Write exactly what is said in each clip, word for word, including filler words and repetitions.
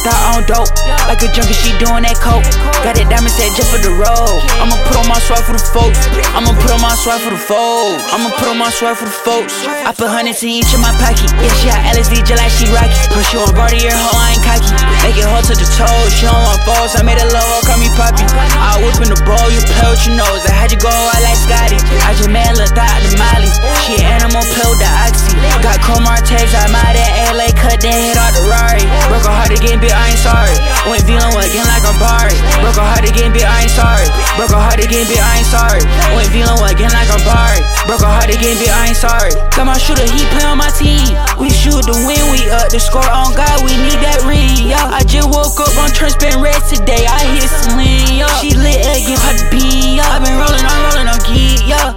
thought on dope. Like a junkie, she doing that coke. Got that diamond set just for the road. I'ma put on my swag for the folks. I'ma put on my swag for the folks. I'ma put on my swag for the folks. I put hundreds in each of my pocket. Yeah, she got L S D just like she rocky. Cause she on Barty, her hoe, I ain't cocky. Make it hard to the toes. She don't want balls. I made a little hoe, call me Poppy. I whip in the bowl, you play with your nose. I had you go out like Scotty. I just made a little thought to Molly. She an animal, play with the oxy. Got Comar tags, I'm out at L A, cut that head out the Rari. Broke her heart again, bitch, I ain't sorry. Went villain again like I'm Barry. Broke her heart again, bitch, I ain't sorry. Broke her heart again, bitch, I ain't sorry. Went villain again like I'm Barry. Broke her heart again, bitch, I ain't sorry. Got my shooter, he play on my team. We shoot to win, we up the score on God, we need that ring, yeah. I just woke up on transparent red today, I hit some lean, yeah. She lit again, pop the bean, yeah. I been rolling, I'm rolling on geek, yeah.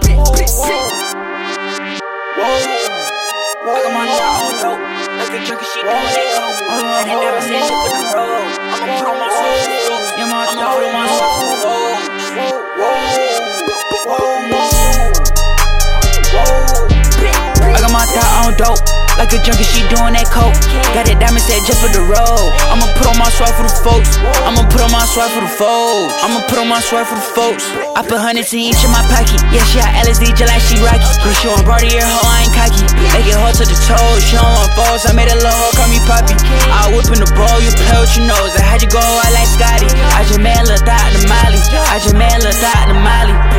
I got my dog on dope. Like a junkie, she doing that coke. And they never said shit for the road. I'ma put on my soul. Yeah, my I'ma put on my soul. I got my dog on dope. Like a junkie, she doing that coke. Got that diamond set just for the road. I'ma put on my swag for the folks. I'ma put on my swag for the folks. I'ma put on my swag for the folks. I put hundreds in each of my pocket. Yeah, she got L S D just like she rocky. Cause she on Barty, her hoe, I ain't cocky. Make it hard to the toes. She don't want balls. I made a little hoe, call me Poppy. I whip in the bowl, you play with your nose. I had you go out like Scotty. I just made a little thought to Molly. I just made a little thought to Molly.